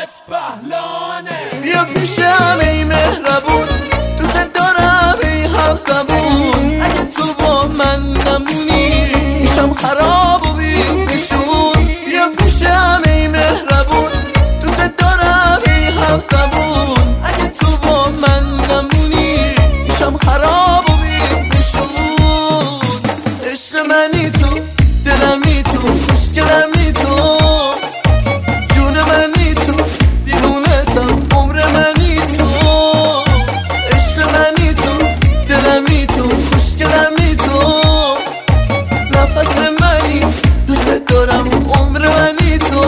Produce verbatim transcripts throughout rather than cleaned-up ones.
حامد بهلانه. بیا پیشم ای مهربون، دوست دارم ای همزبون. اگه تو با من نمونی میشم خراب و بی نشون. بیا پیشم ای مهربون، دوست دارم ای همزبون. اگه تو با من نمونی میشم خراب و بی نشون. عشق منی تو، دلمی تو، خوشگلمی تو، جون منی تو، دیوونتم، عمر منی تو. عشق منی تو، دلمی تو، خوشگلمی تو، نفس منی، دوست دارم، عمر منی تو.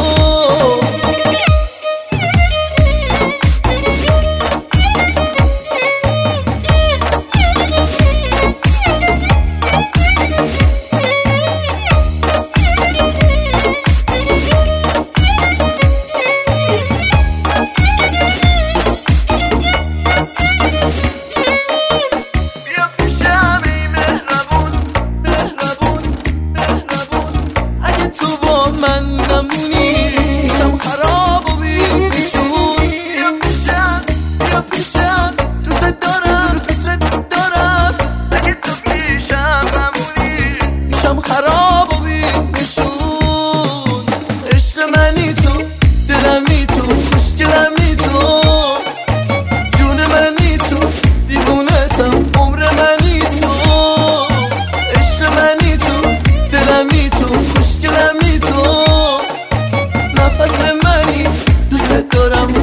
من نمونی میشم خراب و بی نشون. بیا پیشم، بیا پیشم، دوست دارم، دوست دارم. اگه تو پیشم نمونی میشم خراب و بی نشون. عشق منی تو، دلمی تو، خوشگلمی تو، جون منی تو، دیوونتم، عمر منی تو. عشق منی تو، دلمی تو، خوشگلمی تو، نفس منی، دوست دارم.